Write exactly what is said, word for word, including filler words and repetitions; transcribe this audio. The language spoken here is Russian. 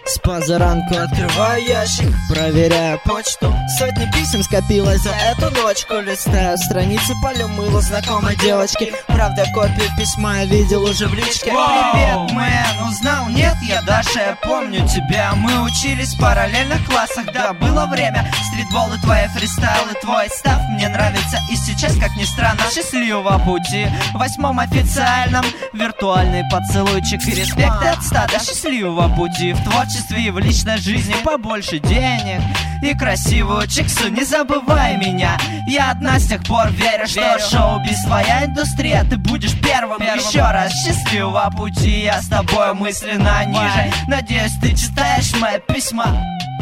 С позаранку открываю ящик, проверяю почту. Сотни писем скопилось за эту ночку. Листаю страницы, полю мыло знакомой девочки. Правда, копию письма я видел уже в личке. Привет, мэн, узнал? Нет, я Даша, я помню тебя. Мы учились в параллельных классах, да, было время. Стритбол и твои фристайлы, твой став мне нравится. И сейчас, как ни странно, счастливого пути. В восьмом официальном виртуальный поцелуйчик и респект от стада. Счастливого пути в творчестве и в личной жизни. Побольше денег и красивую чиксу. Не забывай меня, я одна с тех пор верю, что верю. Шоу-биз твоя индустрия, ты будешь первым, первым. Еще раз счастливого пути, я с тобой мысленно ниже. Надеюсь, ты читаешь мои письма.